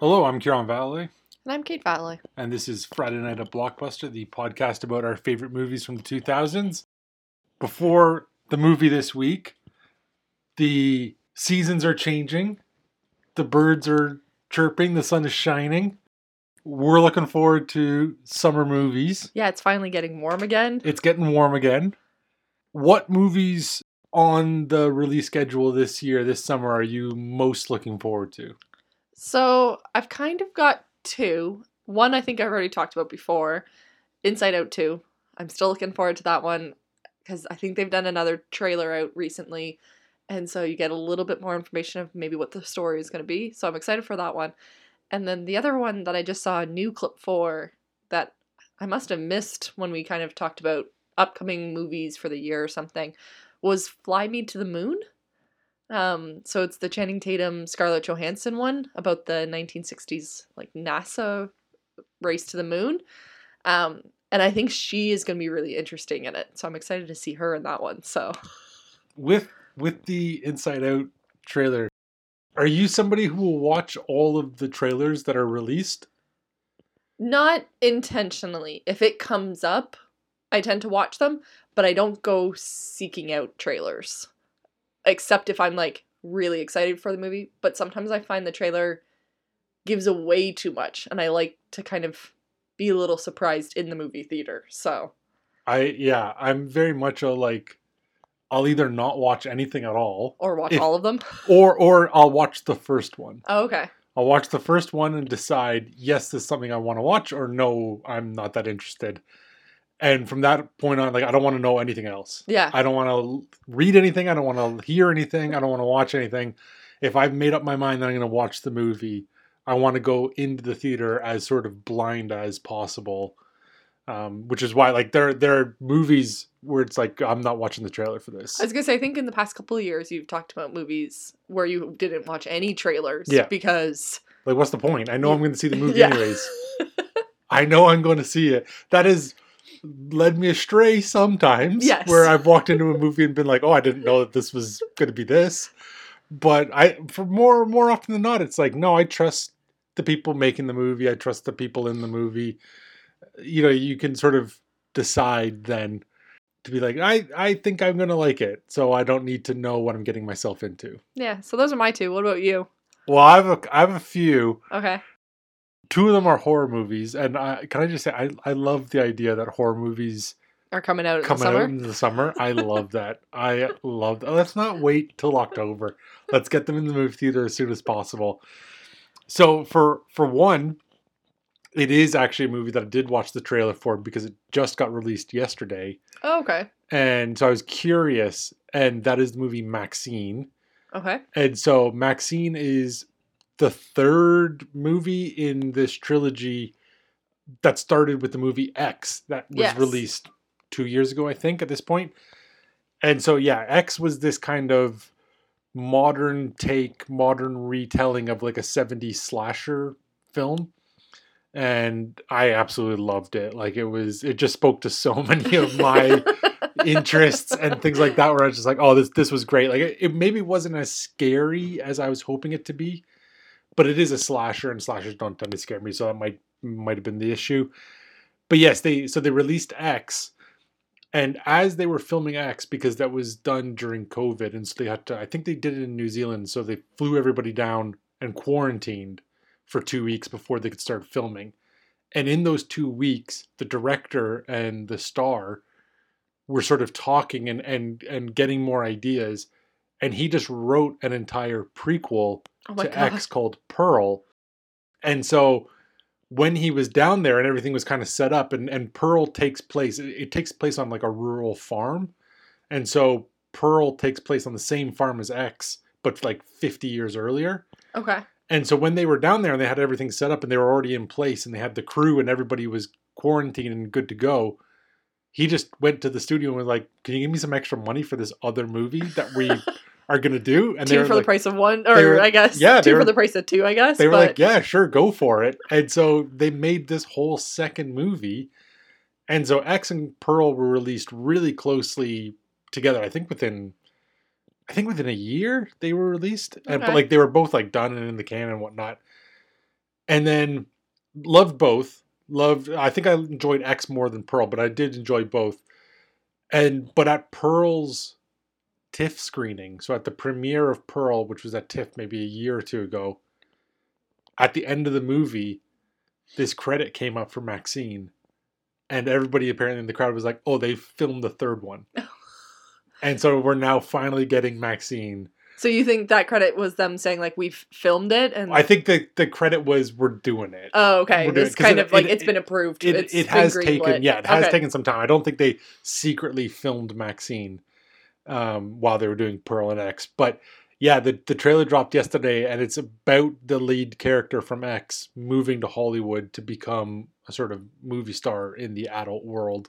Hello, I'm Kieran Valley, And I'm Kate Valley. and this is Friday Night at Blockbuster, the podcast about our favorite movies from the 2000s. Before the movie this week, the seasons are changing, the birds are chirping, the sun is shining. We're looking forward to summer movies. Yeah, it's finally getting warm again. It's getting warm again. What movies on the release schedule this summer, are you most looking forward to? So I've kind of got two. One I think I've already talked about before, Inside Out 2. I'm still looking forward to that one because I think they've done another trailer out recently. And so you get a little bit more information of maybe what the story is going to be. So I'm excited for that one. And then the other one that I just saw a new clip for that I must have missed when we kind of talked about upcoming movies for the year or something was Fly Me to the Moon. So it's the Channing Tatum, Scarlett Johansson one about the 1960s like NASA race to the moon. And I think she is going to be really interesting in it. So I'm excited to see her in that one. So With the Inside Out trailer, are you somebody who will watch all of the trailers that are released? not intentionally. If it comes up, I tend to watch them, but I don't go seeking out trailers. Except if I'm like really excited for the movie. But sometimes I find the trailer gives away too much, and I like to kind of be a little surprised in the movie theater. So I'm very much a like, I'll either not watch anything at all, or watch all of them. or I'll watch the first one. Oh, okay. I'll watch the first one and decide, yes, this is something I want to watch, or no, I'm not that interested. And from that point on, like, I don't want to know anything else. Yeah. I don't want to read anything. I don't want to hear anything. I don't want to watch anything. If I've made up my mind that I'm going to watch the movie, I want to go into the theater as sort of blind as possible. Which is why, like, there are movies where it's like, I'm not watching the trailer for this. I was gonna say, I think in the past couple of years you've talked about movies where you didn't watch any trailers. Yeah. Because Like, what's the point? I know I'm going to see the movie Yeah. anyways. I know I'm going to see it. That has led me astray sometimes. Yes. Where I've walked into a movie and been like, oh, I didn't know that this was going to be this. But for more often than not, it's like, no, I trust the people making the movie. I trust the people in the movie. You know, you can sort of decide then to be like, I think I'm going to like it. So I don't need to know what I'm getting myself into. Yeah, so those are my two. What about you? Well, I have a few. Okay. Two of them are horror movies, and can I just say I love the idea that horror movies Are coming out in the coming summer? out in the summer. I love that. I love that. Let's not wait till October. Let's get them in the movie theater as soon as possible. So for one, it is actually a movie that I did watch the trailer for because it just got released yesterday, Oh, okay. and so I was curious. And that is the movie Maxine. Okay. And so Maxine is the third movie in this trilogy that started with the movie X that was Yes. released 2 years ago, I think, at this point. And so, yeah, X was this kind of modern retelling of like a 70s slasher film. And I absolutely loved it. Like, it just spoke to so many of my interests and things like that, where I was just like, oh, this was great. Like, it maybe wasn't as scary as I was hoping it to be, but it is a slasher, and slashers don't tend to scare me, so that might have been the issue. But yes, they released X, and as they were filming X, because that was done during COVID, and so they had to, I think they did it in New Zealand, so they flew everybody down and quarantined for 2 weeks before they could start filming. And in those 2 weeks, the director and the star were sort of talking and getting more ideas, and he just wrote an entire prequel Oh my to God. X called Pearl. And so when he was down there and everything was kind of set up, and Pearl takes place, it takes place on like a rural farm. And so Pearl takes place on the same farm as X, but like 50 years earlier. Okay. And so when they were down there and they had everything set up and they were already in place and they had the crew and everybody was quarantined and good to go, he just went to the studio and was like, can you give me some extra money for this other movie that we are going to do? And Two for the price of one, they or were- I guess yeah, they two for were- the price of two, I guess. they were but like, yeah, sure, go for it. And so they made this whole second movie. And so X and Pearl were released really closely together. I think within a year they were released. And, but Okay. like they were both like done and in the can and whatnot. And then loved both. I think I enjoyed X more than Pearl, but I did enjoy both. But at Pearl's TIFF screening, so at the premiere of Pearl, which was at TIFF maybe a year or two ago, at the end of the movie, this credit came up for Maxine. And everybody apparently in the crowd was like, oh, they filmed the third one. And so we're now finally getting Maxine. So you think that credit was them saying, like, we've filmed it? And I think the credit was, we're doing it. Oh, okay. It's kind of like it's been approved. It has taken, it has taken some time. I don't think they secretly filmed Maxine while they were doing Pearl and X. But yeah, the trailer dropped yesterday, and it's about the lead character from X moving to Hollywood to become a sort of movie star in the adult world.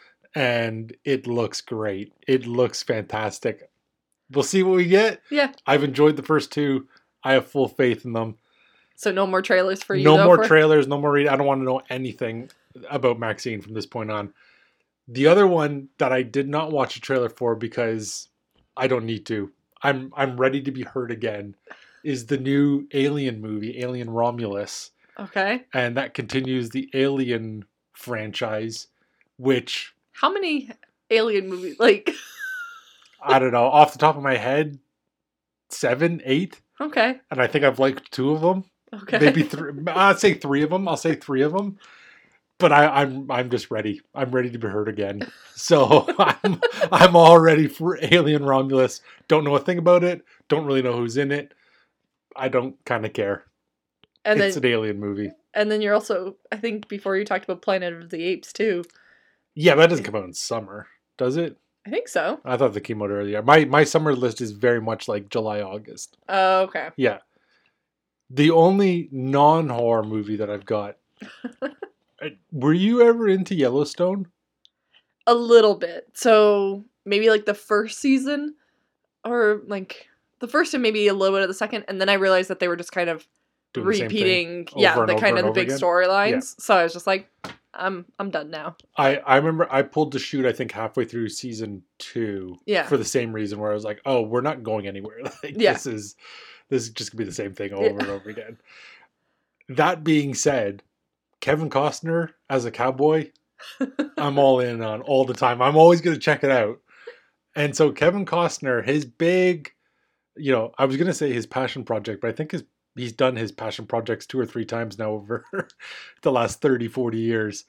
And it looks great. It looks fantastic. We'll see what we get. Yeah. I've enjoyed the first two. I have full faith in them. So no more trailers for you, No more trailers, no more I don't want to know anything about Maxine from this point on. The other one that I did not watch a trailer for because I don't need to. I'm ready to be heard again is the new Alien movie, Alien Romulus. Okay. And that continues the Alien franchise, which... How many Alien movies? Like... I don't know. Off the top of my head, 7, 8. Okay. And I think I've liked 2 of them. Okay. Maybe 3. I'd say 3 of them. I'll say 3 of them. But I'm just ready. I'm ready to be heard again. So I'm all ready for Alien Romulus. Don't know a thing about it. Don't really know who's in it. I don't kind of care. And it's an alien movie. And then you're also, I think before you talked about Planet of the Apes too. Yeah, that doesn't come out in summer, does it? I think so. I thought that came out earlier. My summer list is very much like July, August. Oh, okay. Yeah. The only non-horror movie that I've got. Were you ever into Yellowstone? A little bit. So maybe like the first season, or like the first and maybe a little bit of the second, and then I realized that they were just kind of Doing repeating, the kind of the big storylines. Yeah. So I was just like, I'm done now. I remember I pulled the chute, I think, halfway through season 2. Yeah. For the same reason, where I was like, oh, we're not going anywhere. Like, this is just gonna be the same thing over and over again. That being said, Kevin Costner as a cowboy, I'm all in on all the time. I'm always gonna check it out. And so Kevin Costner, his big, I was gonna say his passion project, but I think he's done his passion projects 2 or 3 times now over the last 30, 40 years.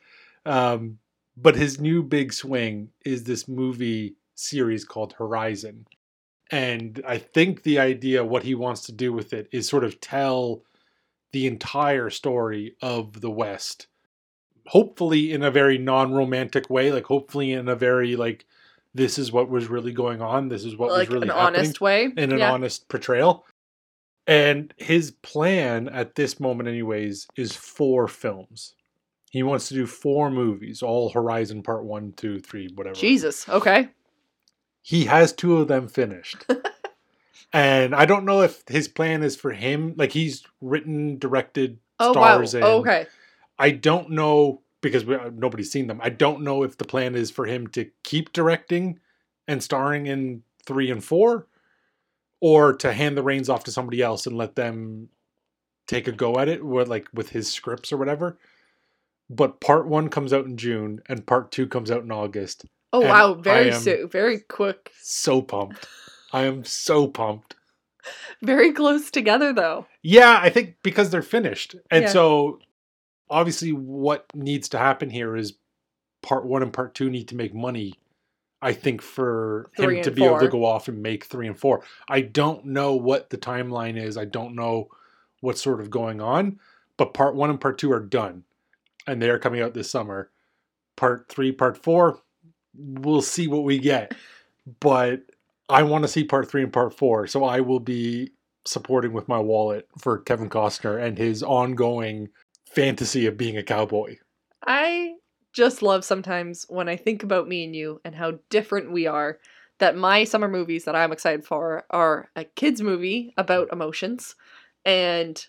But his new big swing is this movie series called Horizon. And I think the idea, what he wants to do with it, is sort of tell the entire story of the West. Hopefully in a very non-romantic way, like hopefully in a very like, this is what was really going on. This is what was really happening. Like an honest way. In an honest portrayal. And his plan at this moment anyways is 4 films. He wants to do 4 movies, all Horizon Part 1, 2, 3, whatever. Jesus, okay. He has 2 of them finished. And I don't know if his plan is for him, like he's written, directed, stars in. Oh, okay. I don't know, because nobody's seen them. I don't know if the plan is for him to keep directing and starring in 3 and 4. Or to hand the reins off to somebody else and let them take a go at it, with his scripts or whatever. But part 1 comes out in June, and part 2 comes out in August. Oh wow, very soon, very quick. So pumped! I am so pumped. Very close together, though. Yeah, I think because they're finished, and so obviously, what needs to happen here is part 1 and part 2 need to make money. I think for him to be able to go off and make 3 and 4. I don't know what the timeline is. I don't know what's sort of going on. But part 1 and part 2 are done. And they are coming out this summer. Part 3, part 4, we'll see what we get. But I want to see part 3 and part 4. So I will be supporting with my wallet for Kevin Costner and his ongoing fantasy of being a cowboy. I just love sometimes when I think about me and you and how different we are, that my summer movies that I'm excited for are a kids movie about emotions and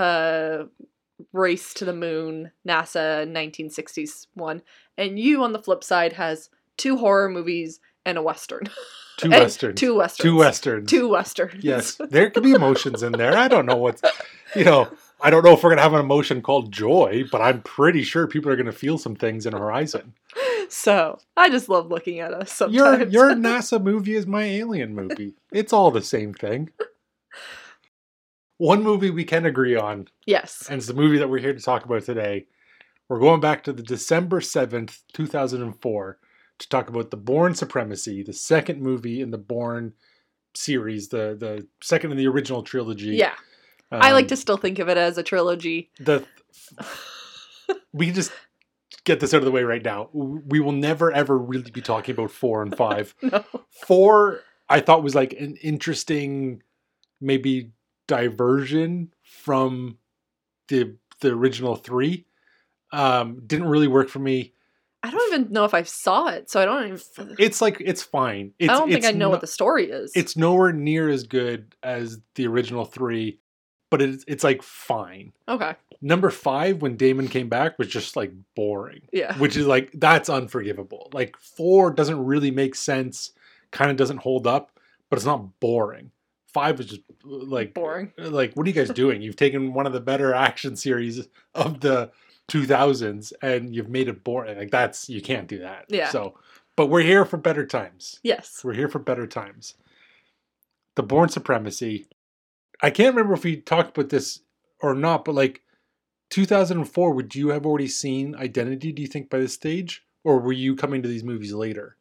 Race to the Moon, NASA 1960s one. And you on the flip side has 2 horror movies and a Western. 2 Westerns. 2 Westerns. 2 Westerns. 2 Westerns. Yes. There could be emotions in there. I don't know what's, I don't know if we're going to have an emotion called joy, but I'm pretty sure people are going to feel some things in Horizon. So, I just love looking at us sometimes. Your NASA movie is my Alien movie. It's all the same thing. One movie we can agree on, Yes. and it's the movie that we're here to talk about today. We're going back to the December 7th, 2004, to talk about The Bourne Supremacy, the second movie in the Bourne series, the second in the original trilogy. Yeah. I like to still think of it as a trilogy. We can just get this out of the way right now. We will never, ever really be talking about 4 and 5. No. 4, I thought, was like an interesting, maybe diversion from the original 3. Didn't really work for me. I don't even know if I saw it, so I don't even... It's fine. I don't think I know what the story is. It's nowhere near as good as the original 3, but it's like fine. Okay. Number 5, when Damon came back, was just like boring. Yeah. Which is like, that's unforgivable. Like 4 doesn't really make sense, kind of doesn't hold up, but it's not boring. 5 is just like boring. Like, what are you guys doing? You've taken one of the better action series of the 2000s and you've made it boring. Like you can't do that. Yeah. So, but we're here for better times. Yes. We're here for better times. The Bourne Supremacy. I can't remember if we talked about this or not, but like 2004, would you have already seen Identity, do you think, by this stage? Or were you coming to these movies later?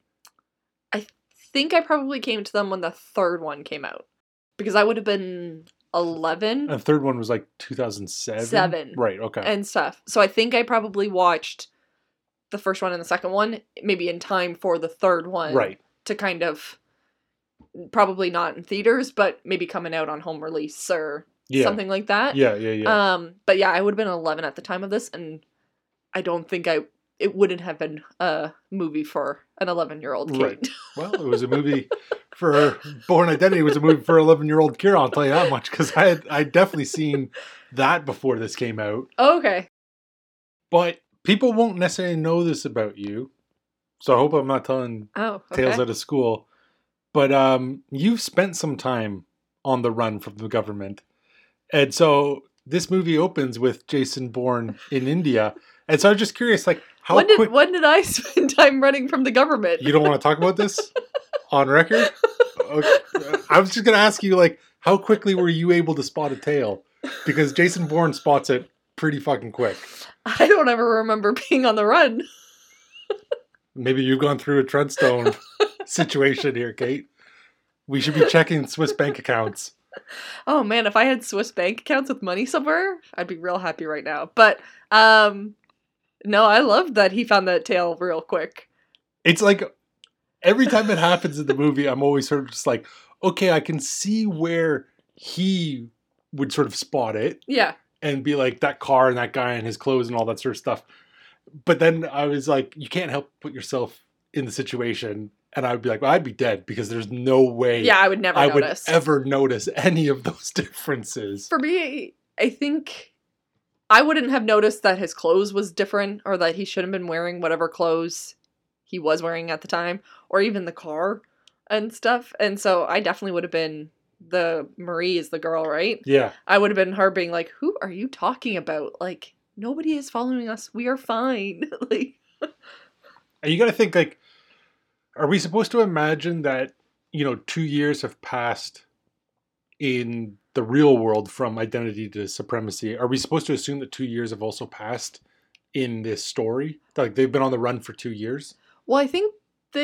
I think I probably came to them when the third one came out. Because I would have been 11. The third one was like 2007? 7. Right, okay. And stuff. So I think I probably watched the first one and the second one, maybe in time for the third one. Right. To kind of, probably not in theaters, but maybe coming out on home release or something like that. Yeah. But yeah, I would have been 11 at the time of this, and I don't think it wouldn't have been a movie for an 11-year-old kid. Right. Well, it was a movie for Bourne Identity. Was a movie for 11-year-old Kira. I'll tell you that much, because I'd definitely seen that before this came out. Okay. But people won't necessarily know this about you, so I hope I'm not telling tales out of school. But you've spent some time on the run from the government, and so this movie opens with Jason Bourne in India. And so I'm just curious, like, when did I spend time running from the government? You don't want to talk about this on record? Okay. I was just going to ask you, like, how quickly were you able to spot a tail? Because Jason Bourne spots it pretty fucking quick. I don't ever remember being on the run. Maybe you've gone through a Treadstone situation here, Kate. We should be checking Swiss bank accounts. Oh man, if I had Swiss bank accounts with money somewhere, I'd be real happy right now. But no, I loved that he found that tail real quick. It's like every time it happens in the movie, I'm always sort of just like, okay, I can see where he would sort of spot it. Yeah. And be like, that car and that guy and his clothes and all that sort of stuff. But then I was like, you can't help put yourself in the situation. And I would be like, well, I'd be dead, because there's no way I would ever notice any of those differences. For me, I think I wouldn't have noticed that his clothes was different, or that he shouldn't have been wearing whatever clothes he was wearing at the time, or even the car and stuff. And so I definitely would have been Marie is the girl, right? Yeah. I would have been her being like, who are you talking about? Like, nobody is following us. We are fine. Like, and you got to think, like, are we supposed to imagine that, 2 years have passed in the real world from Identity to Supremacy? Are we supposed to assume that 2 years have also passed in this story? Like, they've been on the run for 2 years? Well, I think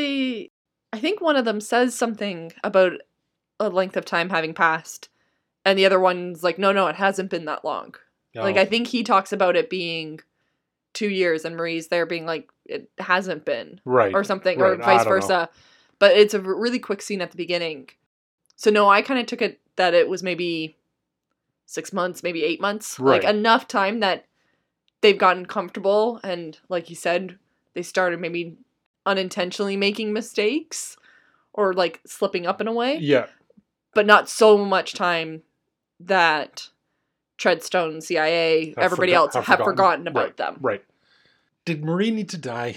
one of them says something about a length of time having passed, and the other one's like, no, it hasn't been that long. Oh. Like, I think he talks about it being 2 years, and Marie's there being like, it hasn't been. Right. Or something, right. Or vice versa. Know. But it's a really quick scene at the beginning. So no, I kind of took it that it was maybe 6 months, maybe 8 months. Right. Like, enough time that they've gotten comfortable, and like you said, they started maybe unintentionally making mistakes or like slipping up in a way. Yeah. But not so much time that Treadstone, CIA, everybody else have forgotten about them. Right. Did Marie need to die?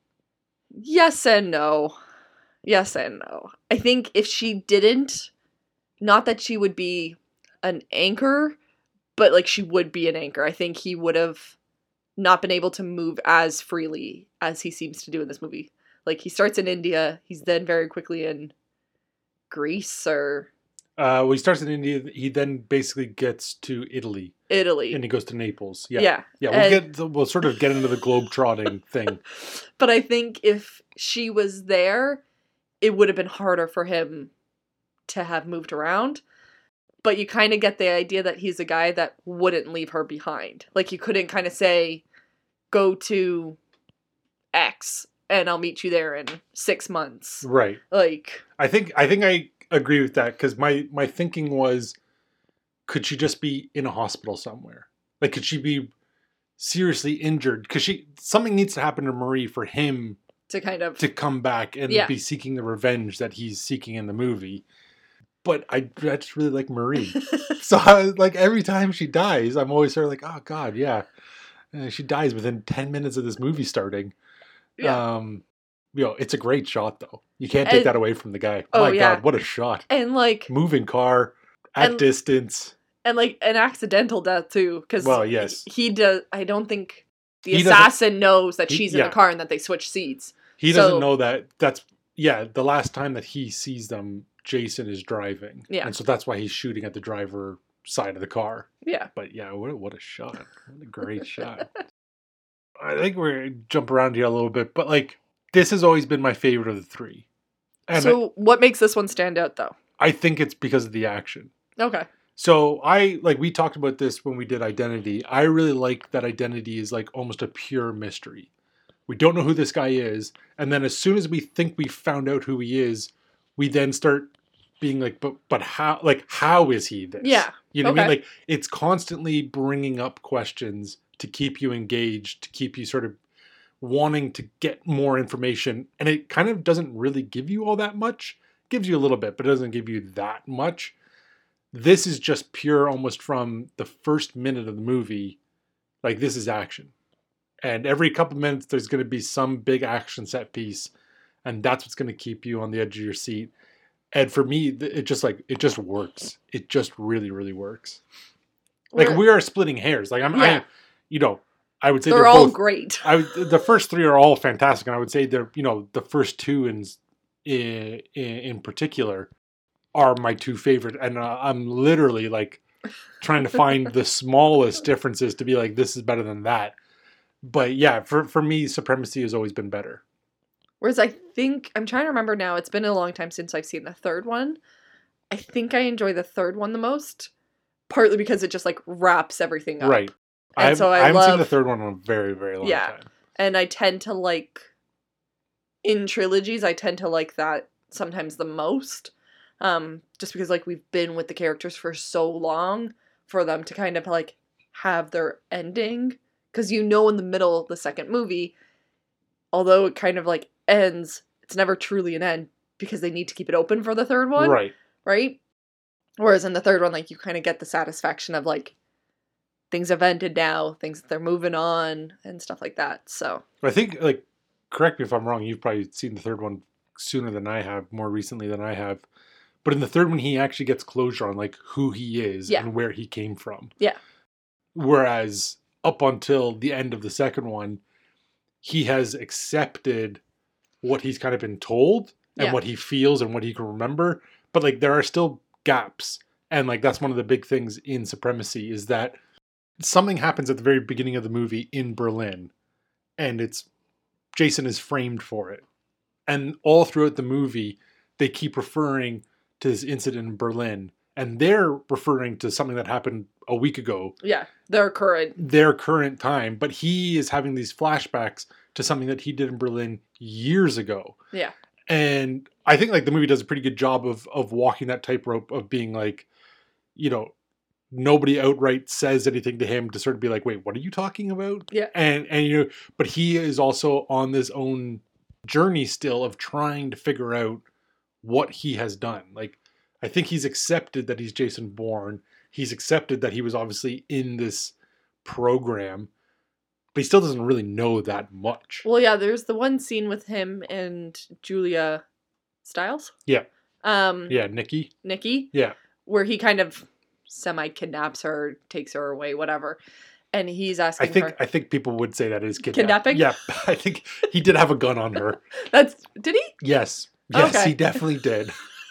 Yes and no. Yes and no. I think if she didn't, not that she would be an anchor, but like she would be an anchor. I think he would have not been able to move as freely as he seems to do in this movie. Like he starts in India, he's then very quickly in Greece or Well, he starts in India. He then basically gets to Italy, Italy. and he goes to Naples. Yeah. We'll sort of get into the globe-trotting thing. But I think if she was there, it would have been harder for him to have moved around. But you kind of get the idea that he's a guy that wouldn't leave her behind. Like you couldn't kind of say, go to X and I'll meet you there in 6 months. Right. Like I think I agree with that, because my thinking was, could she just be in a hospital somewhere? Like, could she be seriously injured? Because something needs to happen to Marie for him to kind of to come back and be seeking the revenge that he's seeking in the movie. But I just really like Marie. So every time she dies, I'm always sort of like, oh God, yeah. She dies within 10 minutes of this movie starting. Yeah. It's a great shot though. You can't take that away from the guy. Oh my God, what a shot. And like moving car at distance. And like an accidental death too. Because yes. He does. I don't think the assassin knows that she's in the car and that they switch seats. He doesn't know that the last time that he sees them, Jason is driving. Yeah. And so that's why he's shooting at the driver side of the car. Yeah. But yeah, what a shot. What a great shot. I think we're going to jump around here a little bit, but like, this has always been my favorite of the three. And so what makes this one stand out though? I think it's because of the action. Okay. So we talked about this when we did Identity. I really like that Identity is like almost a pure mystery. We don't know who this guy is. And then as soon as we think we found out who he is, we then start being like, but how is he this? Yeah. You know what I mean? Like, it's constantly bringing up questions to keep you engaged, to keep you sort of wanting to get more information. And it kind of doesn't really give you all that much. It gives you a little bit, but it doesn't give you that much. This is just pure, almost from the first minute of the movie. Like, this is action. And every couple minutes, there's going to be some big action set piece. And that's what's going to keep you on the edge of your seat. And for me, it just works. It just really, really works. Like, we are splitting hairs. Like, I would say they're all both great. The first three are all fantastic. And I would say the first two in particular are my two favorite. And I'm literally like trying to find the smallest differences to be like, this is better than that. But yeah, for me, Supremacy has always been better. Whereas I think, I'm trying to remember now, it's been a long time since I've seen the third one. I think I enjoy the third one the most, partly because it just like wraps everything up. Right. And I haven't seen the third one in a very, very long time. And I tend to like, in trilogies, I tend to like that sometimes the most. Just because like we've been with the characters for so long for them to kind of like have their ending. Because in the middle of the second movie, although it kind of like ends, it's never truly an end because they need to keep it open for the third one. Right. Right? Whereas in the third one, like you kind of get the satisfaction of like things have ended now, they're moving on and stuff like that. So I think, like, correct me if I'm wrong, you've probably seen the third one sooner than I have, more recently than I have. But in the third one, he actually gets closure on like who he is and where he came from. Yeah. Whereas up until the end of the second one, he has accepted what he's kind of been told and what he feels and what he can remember. But like, there are still gaps. And like, that's one of the big things in Supremacy is that something happens at the very beginning of the movie in Berlin, and Jason is framed for it. And all throughout the movie, they keep referring to this incident in Berlin, and they're referring to something that happened a week ago. Yeah, their current time, but he is having these flashbacks to something that he did in Berlin years ago. Yeah. And I think like the movie does a pretty good job of walking that tightrope of being like, nobody outright says anything to him to sort of be like, wait, what are you talking about? Yeah. And but he is also on this own journey still of trying to figure out what he has done. Like, I think he's accepted that he's Jason Bourne. He's accepted that he was obviously in this program, but he still doesn't really know that much. Well, yeah, there's the one scene with him and Julia Stiles. Yeah. Nikki. Nikki. Yeah. Where he kind of semi-kidnaps her, takes her away, whatever. And he's asking her. I think people would say that is kidnapping. Kidnapping? Yeah, I think he did have a gun on her. Did he? Yes, Okay. he definitely did.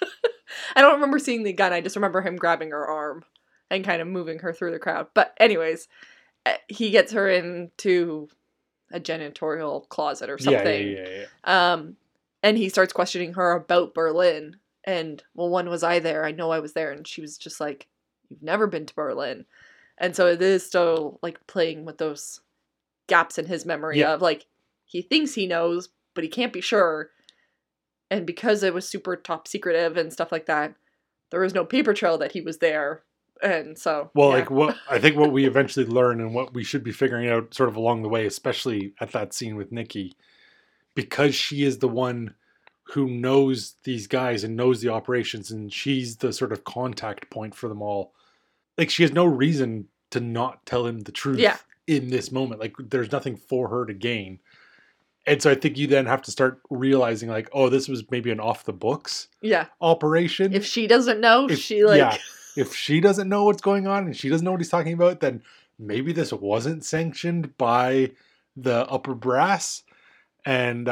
I don't remember seeing the gun. I just remember him grabbing her arm and kind of moving her through the crowd. But anyways, he gets her into a janitorial closet or something. Yeah. And he starts questioning her about Berlin. And, well, when was I there? I know I was there. And she was just like, you've never been to Berlin. And so it is still, like, playing with those gaps in his memory of, like, he thinks he knows, but he can't be sure. And because it was super top secretive and stuff like that, there was no paper trail that he was there. And so, well, like what we eventually learn and what we should be figuring out sort of along the way, especially at that scene with Nikki, because she is the one who knows these guys and knows the operations, and she's the sort of contact point for them all. Like, she has no reason to not tell him the truth in this moment. Like, there's nothing for her to gain. And so I think you then have to start realizing, like, oh, this was maybe an off the books operation. If she doesn't know, if she doesn't know what's going on and she doesn't know what he's talking about, then maybe this wasn't sanctioned by the upper brass. And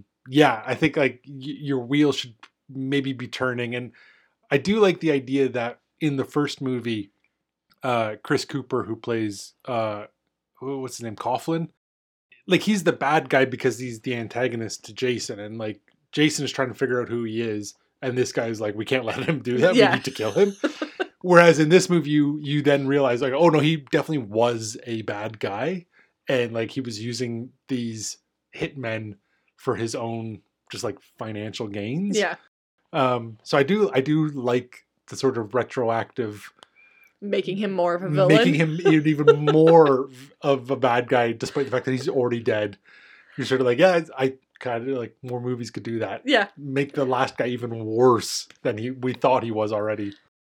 I think like your wheel should maybe be turning. And I do like the idea that in the first movie, Chris Cooper, who plays what's his name, Coughlin, like, he's the bad guy because he's the antagonist to Jason, and like Jason is trying to figure out who he is, and this guy's like, we can't let him do that. We need to kill him. Whereas in this movie, you then realize, like, oh no, he definitely was a bad guy, and like he was using these hitmen for his own just like financial gains. Yeah. So I do like the sort of retroactive, making him more of a villain, making him even more of a bad guy, despite the fact that he's already dead. You're sort of like, yeah, I kind of like more movies could do that. Yeah, make the last guy even worse than we thought he was already.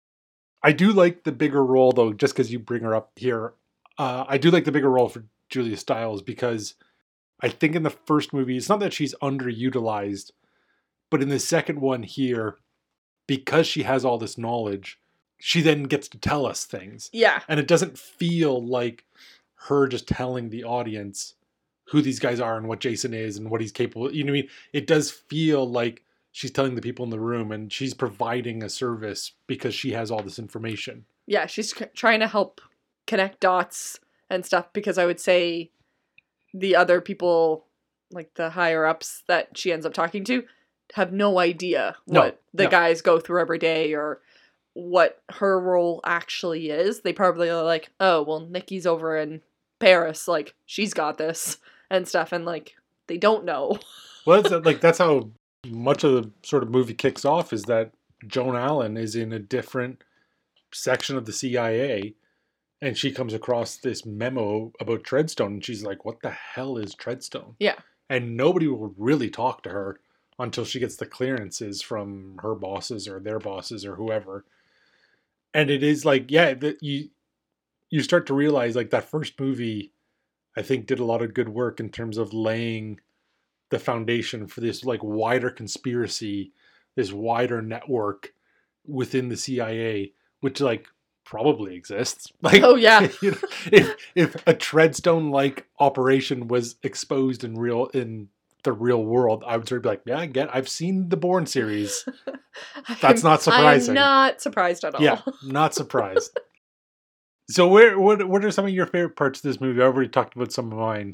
I do like the bigger role, though, just because you bring her up here. I do like the bigger role for Julia Stiles, because I think in the first movie, it's not that she's underutilized, but in the second one here, because she has all this knowledge, she then gets to tell us things. Yeah. And it doesn't feel like her just telling the audience who these guys are and what Jason is and what he's capable of. You know what I mean? It does feel like she's telling the people in the room, and she's providing a service because she has all this information. Yeah, she's trying to help connect dots and stuff, because I would say the other people, like the higher ups that she ends up talking to, have no idea what the guys go through every day or what her role actually is. They probably are like, oh, well, Nikki's over in Paris, like, she's got this and stuff, and like, they don't know. Well, that's how much of the sort of movie kicks off, is that Joan Allen is in a different section of the CIA, and she comes across this memo about Treadstone, and she's like, what the hell is Treadstone? Yeah. And nobody will really talk to her until she gets the clearances from her bosses or their bosses or whoever. And it is like, you start to realize, like, that first movie, I think, did a lot of good work in terms of laying the foundation for this like wider conspiracy, this wider network within the CIA, which like probably exists. Like, oh yeah, you know, if a Treadstone like operation was exposed in the real world, I would sort of be like, yeah, I've seen the Bourne series. That's not surprising. I'm not surprised at all. Yeah, not surprised. So what are some of your favorite parts of this movie? I already talked about some of mine.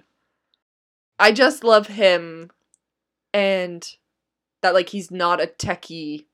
I just love him, and that, like, he's not a techie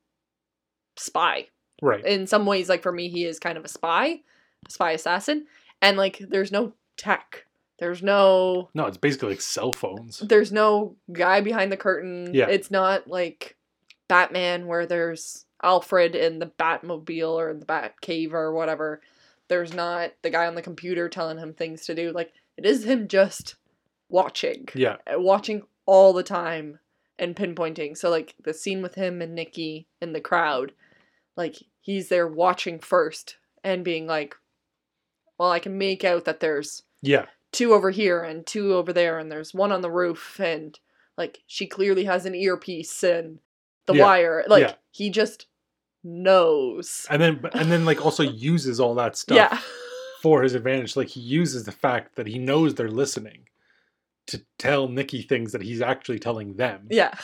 spy. Right. In some ways, like, for me, he is kind of a spy assassin, and like, there's no tech. There's no... No, it's basically like cell phones. There's no guy behind the curtain. Yeah. It's not like Batman, where there's Alfred in the Batmobile or in the Batcave or whatever. There's not the guy on the computer telling him things to do. Like, it is him just watching. Yeah. Watching all the time and pinpointing. So, like, the scene with him and Nikki in the crowd, like, he's there watching first and being like, well, I can make out that there's 2 over here and 2 over there, and there's 1 on the roof, and like, she clearly has an earpiece and the wire. Like, he just knows. And then like also uses all that stuff Yeah. for his advantage. Like he uses the fact that he knows they're listening to tell Nikki things that he's actually telling them. Yeah.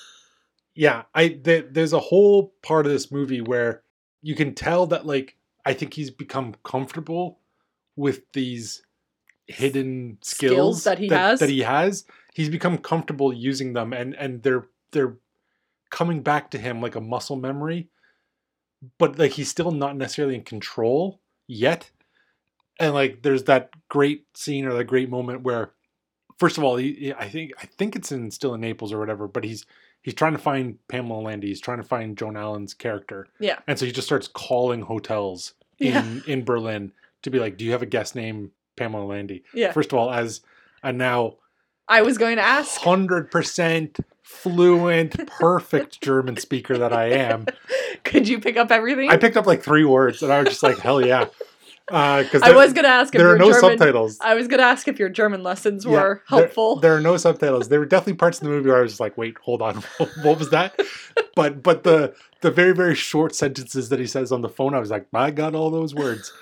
Yeah, there's a whole part of this movie where you can tell that, like, I think he's become comfortable with these hidden skills that he has. That he has. He's become comfortable using them, and they're coming back to him like a muscle memory. But like he's still not necessarily in control yet. And like there's that great scene or that great moment where, first of all, I think it's still in Naples or whatever, but he's trying to find Pamela Landy. He's trying to find Joan Allen's character. Yeah. And so he just starts calling hotels in Berlin to be like, do you have a guest named Pamela Landy? Yeah. First of all, as a now I was going to ask 100% fluent, perfect German speaker that I am. Could you pick up everything? I picked up like 3 words and I was just like, hell yeah. Because I was going to ask if there are no German, subtitles. I was going to ask if your German lessons were helpful. There are no subtitles. There were definitely parts in the movie where I was just like, wait, hold on. What was that? But the very, very short sentences that he says on the phone, I was like, I got all those words.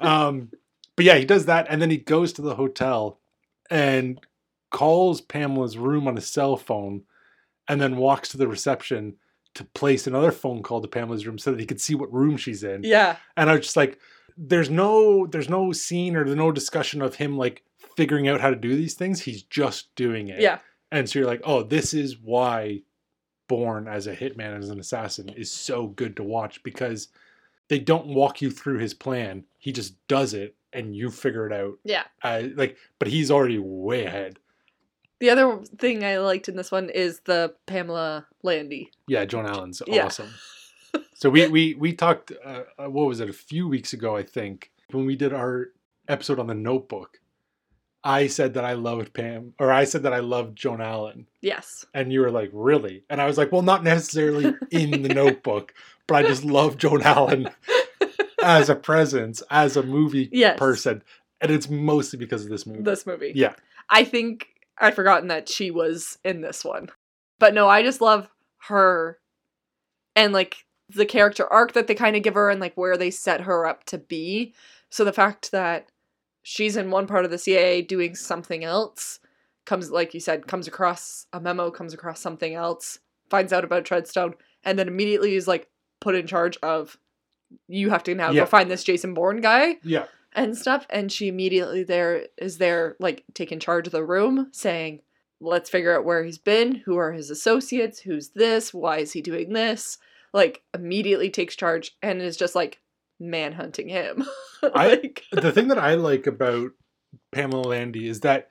But yeah, he does that. And then he goes to the hotel and calls Pamela's room on his cell phone and then walks to the reception to place another phone call to Pamela's room so that he could see what room she's in. Yeah. And I was just like, there's no scene or there's no discussion of him like figuring out how to do these things. He's just doing it. Yeah. And so you're like, oh, this is why Bourne as a hitman, as an assassin, is so good to watch, because they don't walk you through his plan. He just does it and you figure it out. Yeah. But he's already way ahead. The other thing I liked in this one is the Pamela Landy. Yeah, Joan Allen's awesome. So we talked, what was it, a few weeks ago, I think, when we did our episode on The Notebook. I said that I loved I loved Joan Allen. Yes. And you were like, really? And I was like, well, not necessarily in The Notebook, but I just love Joan Allen as a presence, as a movie person. And it's mostly because of this movie. This movie. Yeah. I think I'd forgotten that she was in this one. But no, I just love her and like the character arc that they kind of give her and like where they set her up to be. So the fact that she's in one part of the CIA doing something else, comes, like you said, comes across a memo, comes across something else, finds out about Treadstone, and then immediately is like put in charge of, you have to now go find this Jason Bourne guy. Yeah. And stuff. And she immediately is there like taking charge of the room, saying, let's figure out where he's been, who are his associates, who's this, why is he doing this? Like immediately takes charge and is just like manhunting him. The thing that I like about Pamela Landy is that,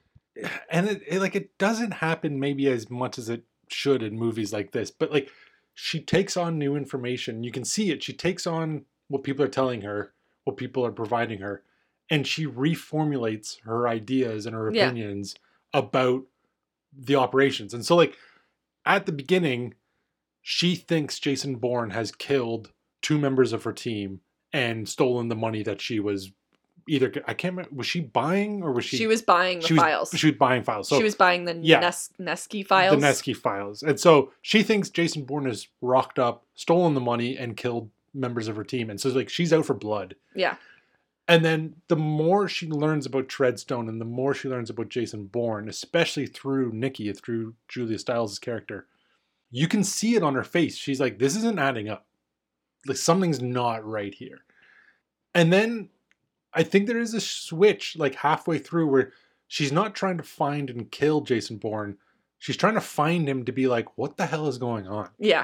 and it doesn't happen maybe as much as it should in movies like this, but like she takes on new information. You can see it. She takes on what people are telling her, what people are providing her, and she reformulates her ideas and her opinions about the operations. And so like at the beginning, she thinks Jason Bourne has killed 2 members of her team and stolen the money that she was either, I can't remember, was she buying or was she? She was buying the files. She was buying files. So she was buying the Nesky files. The Nesky files. And so she thinks Jason Bourne has rocked up, stolen the money, and killed members of her team. And so like she's out for blood. Yeah. And then the more she learns about Treadstone and the more she learns about Jason Bourne, especially through Nikki, through Julia Stiles' character, you can see it on her face. She's like, this isn't adding up. Like something's not right here. And then I think there is a switch like halfway through where she's not trying to find and kill Jason Bourne. She's trying to find him to be like, what the hell is going on? Yeah.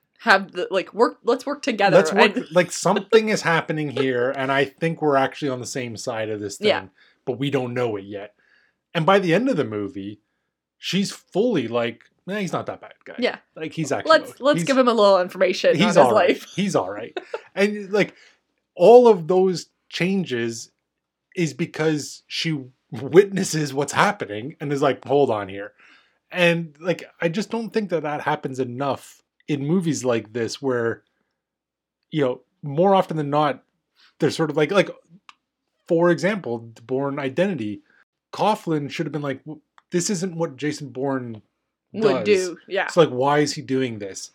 Let's work together. Let's work, like something is happening here, and I think we're actually on the same side of this thing, but we don't know it yet. And by the end of the movie, she's fully like, he's not that bad guy. Yeah. Like he's actually let's give him a little information on his life. He's all right. And like all of those changes is because she witnesses what's happening and is like, hold on here. And like I just don't think that happens enough in movies like this, where, you know, more often than not, they're sort of like for example, the Bourne Identity. Coughlin should have been like, this isn't what Jason Bourne would do. Yeah. It's like, why is he doing this?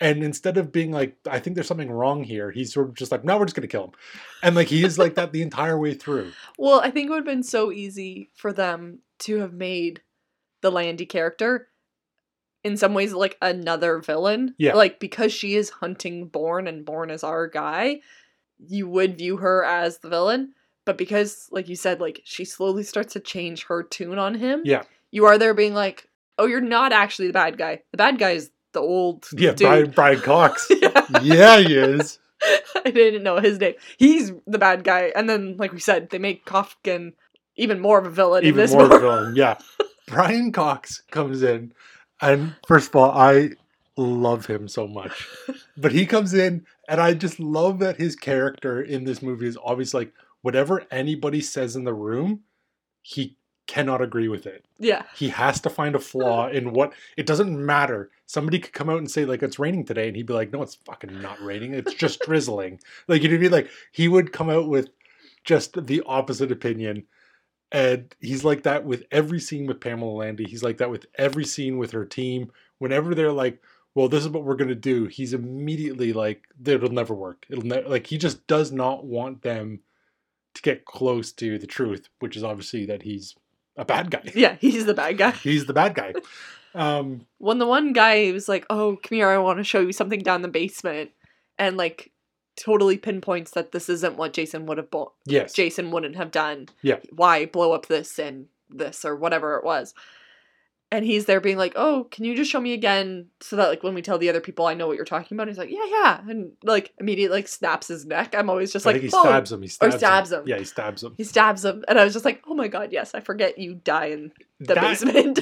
And instead of being like, I think there's something wrong here, he's sort of just like, no, we're just going to kill him. And like, he is like that the entire way through. Well, I think it would have been so easy for them to have made the Landy character in some ways like another villain. Yeah. Like, because she is hunting Bourne and Bourne is our guy, you would view her as the villain. But because, like you said, like, she slowly starts to change her tune on him. Yeah. You are there being like, oh, you're not actually the bad guy. The bad guy is the old dude. Brian Cox. Yeah. Yeah, he is. I didn't know his name. He's the bad guy. And then, like we said, they make Kofkin even more of a villain in this more of a movie. villain, yeah. Brian Cox comes in, and first of all, I love him so much. But he comes in, and I just love that his character in this movie is always like, whatever anybody says in the room, he cannot agree with it. Yeah. He has to find a flaw in what, it doesn't matter. Somebody could come out and say, like, it's raining today, and he'd be like, no, it's fucking not raining. It's just drizzling. Like, you know what I mean? Like, he would come out with just the opposite opinion. And he's like that with every scene with Pamela Landy. He's like that with every scene with her team. Whenever they're like, well, this is what we're going to do, he's immediately like, it'll never work. Like, he just does not want them to get close to the truth, which is obviously that he's a bad guy. Yeah, he's the bad guy. He's the bad guy. When the one guy was like, oh, come here, I want to show you something down the basement. And like, totally pinpoints that this isn't what Jason would have yes. Jason wouldn't have done. Yeah. Why blow up this and this or whatever it was. And he's there being like, oh, can you just show me again so that like when we tell the other people I know what you're talking about? He's like, yeah. And like immediately like snaps his neck. I'm always just I like, think he stabs him. He stabs him. Yeah, he stabs him. He stabs him. And I was just like, oh my God, yes, I forget you die in the basement.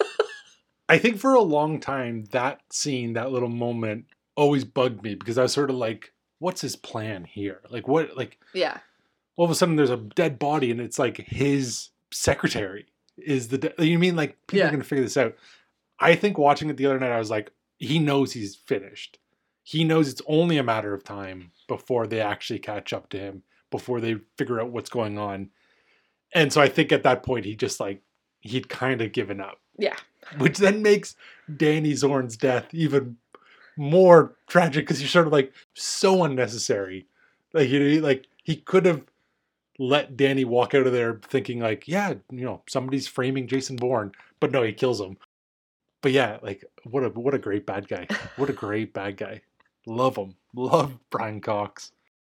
I think for a long time, that scene, that little moment always bugged me because I was sort of like, what's his plan here? Like what, like, yeah. All of a sudden there's a dead body and it's like his secretary is you mean like people are going to figure this out. I think watching it the other night, I was like, he knows he's finished. He knows it's only a matter of time before they actually catch up to him, before they figure out what's going on. And so I think at that point, he just like, he'd kind of given up. Yeah. Which then makes Danny Zorn's death even more tragic because he's sort of like so unnecessary. Like, you know, like he could have let Danny walk out of there thinking like, yeah, you know, somebody's framing Jason Bourne, but no, he kills him. But yeah, like what a great bad guy. What a great bad guy. Love him. Love Brian Cox.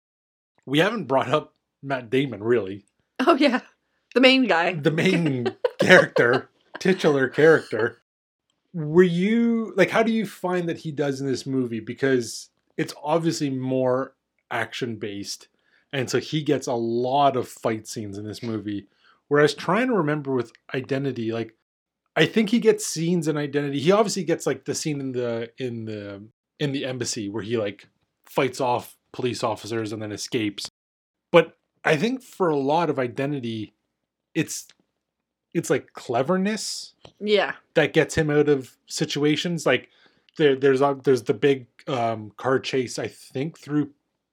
We haven't brought up Matt Damon really. Oh yeah. The main guy. The main character, titular character. Were you like, how do you find that he does in this movie? Because it's obviously more action based. And so he gets a lot of fight scenes in this movie. Whereas trying to remember with Identity, like I think he gets scenes in Identity. He obviously gets like the scene in the embassy where he like fights off police officers and then escapes. But I think for a lot of Identity, it's like cleverness. Yeah. That gets him out of situations. Like there's the big car chase, I think through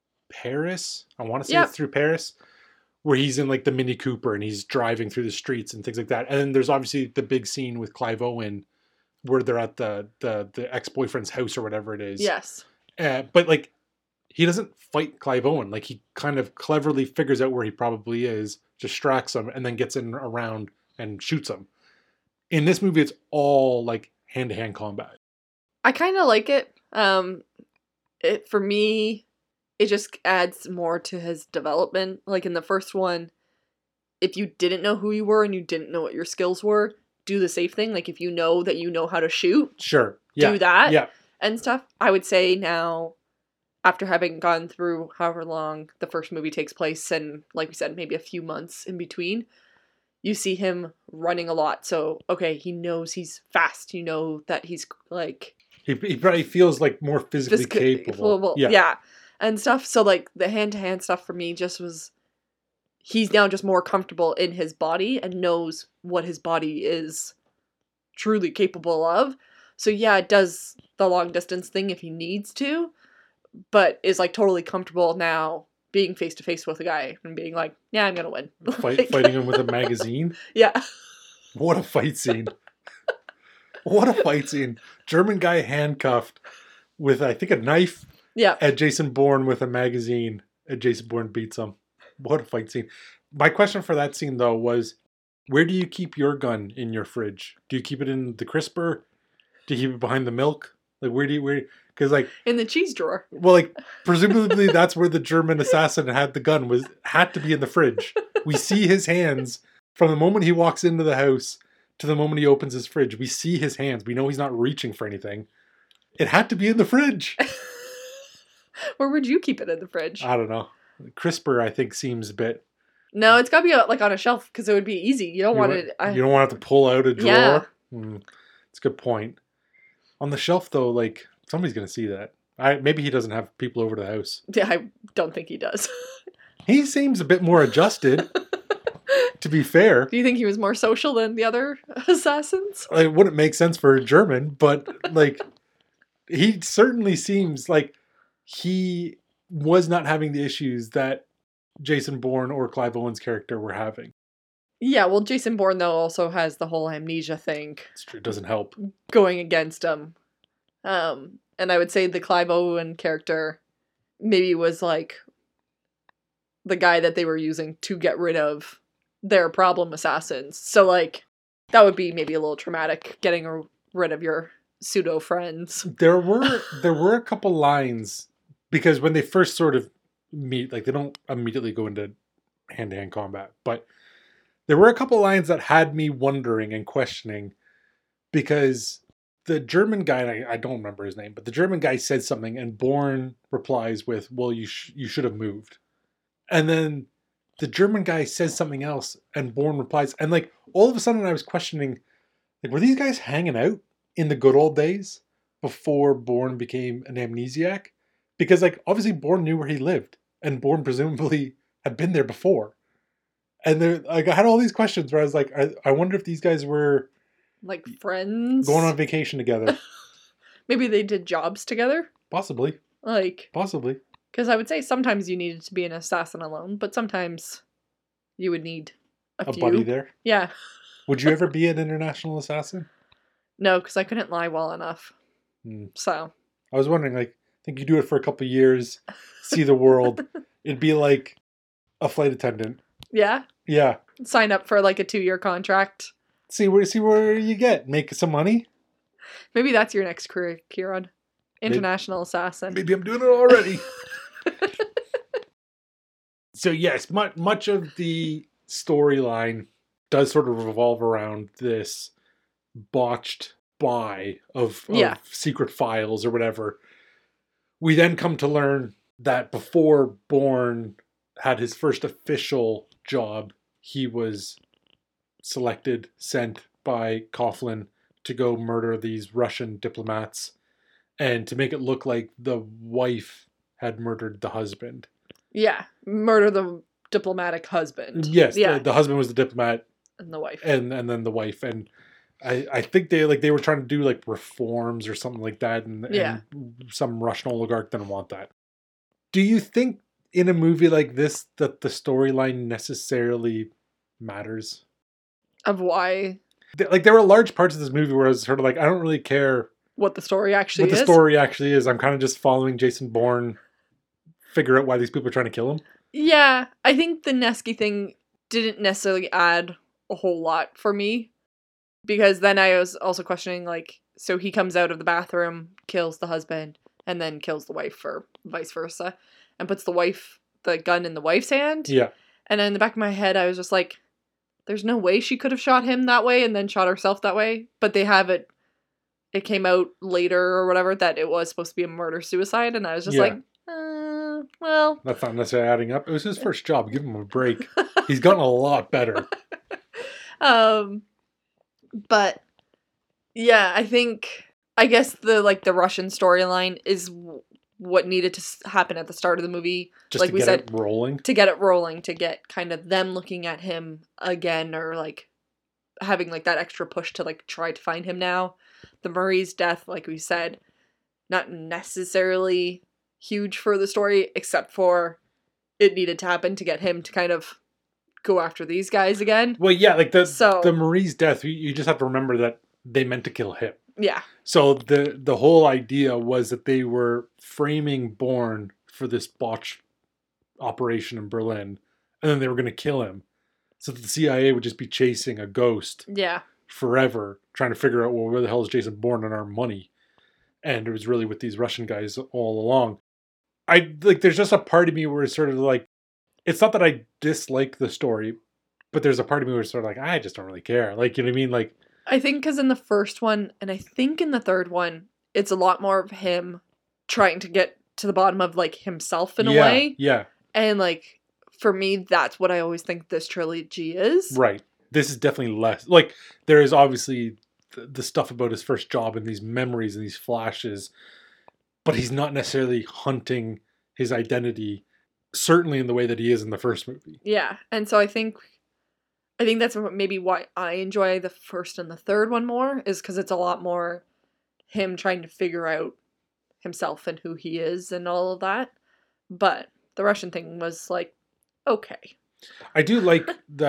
Paris. I want to say it's through Paris, where he's in like the Mini Cooper and he's driving through the streets and things like that. And then there's obviously the big scene with Clive Owen where they're at the ex-boyfriend's house or whatever it is. Yes. But like he doesn't fight Clive Owen. Like he kind of cleverly figures out where he probably is, distracts him, and then gets in around and shoots him. In this movie, it's all like hand-to-hand combat. I kind of like it. For me, it just adds more to his development. Like in the first one, if you didn't know who you were and you didn't know what your skills were, do the safe thing. Like if you know that you know how to shoot, sure, yeah. Do that, yeah, and stuff. I would say now, after having gone through however long the first movie takes place, and like we said, maybe a few months in between, you see him running a lot. So, okay, he knows he's fast. You know that he's like... He probably feels like more physically capable. Yeah. And stuff. So, like, the hand-to-hand stuff for me just was... He's now just more comfortable in his body and knows what his body is truly capable of. So, yeah, it does the long-distance thing if he needs to, but is, like, totally comfortable now being face-to-face with a guy and being like, yeah, I'm gonna win. Fighting him with a magazine? Yeah. What a fight scene. What a fight scene. German guy handcuffed. with, I think, a knife Yeah. at Jason Bourne with a magazine, and Jason Bourne beats him. What a fight scene. My question for that scene, though, was where do you keep your gun in your fridge? Do you keep it in the crisper? Do you keep it behind the milk? Like, because, like... In the cheese drawer. Well, like, presumably that's where the German assassin had the gun, had to be in the fridge. We see his hands from the moment he walks into the house to the moment he opens his fridge. We see his hands. We know he's not reaching for anything. It had to be in the fridge. Where would you keep it in the fridge? I don't know. Crisper, I think, seems a bit... No, it's got to be like on a shelf because it would be easy. You don't want it... You don't want to have to pull out a drawer? Yeah. It's a good point. On the shelf, though, like, somebody's going to see that. Maybe he doesn't have people over to the house. Yeah, I don't think he does. He seems a bit more adjusted, to be fair. Do you think he was more social than the other assassins? It wouldn't make sense for a German, but, like, he certainly seems like he was not having the issues that Jason Bourne or Clive Owen's character were having. Yeah, well, Jason Bourne, though, also has the whole amnesia thing. It's true. It doesn't help. Going against him. And I would say the Clive Owen character maybe was like the guy that they were using to get rid of their problem assassins. So, like, that would be maybe a little traumatic, getting rid of your pseudo friends. There were a couple lines, because when they first sort of meet, like, they don't immediately go into hand-to-hand combat, but there were a couple lines that had me wondering and questioning, because the German guy, I don't remember his name, but the German guy said something and Bourne replies with, well, you should have moved. And then the German guy says something else and Bourne replies. And, like, all of a sudden I was questioning, like, were these guys hanging out in the good old days before Bourne became an amnesiac? Because, like, obviously Bourne knew where he lived and Bourne presumably had been there before. And there, like, I had all these questions where I was like, I wonder if these guys were... like friends? Going on vacation together. Maybe they did jobs together? Possibly. Like... Possibly. Because I would say sometimes you needed to be an assassin alone, but sometimes you would need a few. Buddy there? Yeah. Would you ever be an international assassin? No, because I couldn't lie well enough. So. I was wondering, like, I think you do it for a couple of years, see the world. It'd be like a flight attendant. Yeah? Yeah. Sign up for like a 2-year contract. See where you get. Make some money. Maybe that's your next career, Kieran. International assassin. Maybe I'm doing it already. So yes, much of the storyline does sort of revolve around this botched buy of secret files or whatever. We then come to learn that before Bourne had his first official job, he was sent by Coughlin to go murder these Russian diplomats and to make it look like the wife had murdered the husband. Yeah, murder the diplomatic husband. Yes, yeah. The husband was the diplomat. And the wife. And then the wife. And I think they were trying to do like reforms or something like that, and some Russian oligarch didn't want that. Do you think in a movie like this that the storyline necessarily matters? Of why? Like, there were large parts of this movie where I was sort of like, I don't really care what the story actually is. I'm kind of just following Jason Bourne figure out why these people are trying to kill him. Yeah, I think the Nesky thing didn't necessarily add a whole lot for me. Because then I was also questioning, like, so he comes out of the bathroom, kills the husband, and then kills the wife, or vice versa, and puts the gun in the wife's hand. Yeah. And in the back of my head, I was just like, there's no way she could have shot him that way and then shot herself that way. But they have it came out later or whatever that it was supposed to be a murder-suicide, and I was just like, well. That's not necessarily adding up. It was his first job. Give him a break. He's gotten a lot better. But yeah, I guess the Russian storyline is what needed to happen at the start of the movie. Just like to we get said, it rolling. To get it rolling, to get kind of them looking at him again, or like having like that extra push to like try to find him now. The Murray's death, like we said, not necessarily huge for the story, except for it needed to happen to get him to kind of go after these guys again. Well, yeah, like the Marie's death, you just have to remember that they meant to kill him. Yeah. So the whole idea was that they were framing Bourne for this botched operation in Berlin, and then they were going to kill him, so that the CIA would just be chasing a ghost Yeah. forever, trying to figure out, well, where the hell is Jason Bourne and our money? And it was really with these Russian guys all along. There's just a part of me where it's sort of like, it's not that I dislike the story, but there's a part of me where it's sort of like, I just don't really care. Like, you know what I mean? Like, I think because in the first one, and I think in the third one, it's a lot more of him trying to get to the bottom of, like, himself in a way. Yeah. And, like, for me, that's what I always think this trilogy is. Right. This is definitely less. Like, there is obviously the stuff about his first job and these memories and these flashes, but he's not necessarily hunting his identity, certainly in the way that he is in the first movie. Yeah. And so I think that's maybe why I enjoy the first and the third one more, is because it's a lot more him trying to figure out himself and who he is and all of that. But the Russian thing was like, okay. I do like